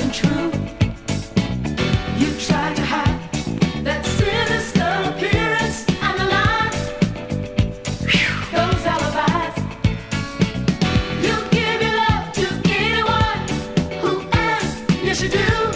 untrue. You try to hide that sinister appearance and the lie. Those alibis. You give your love to anyone who asks. Yes, you do.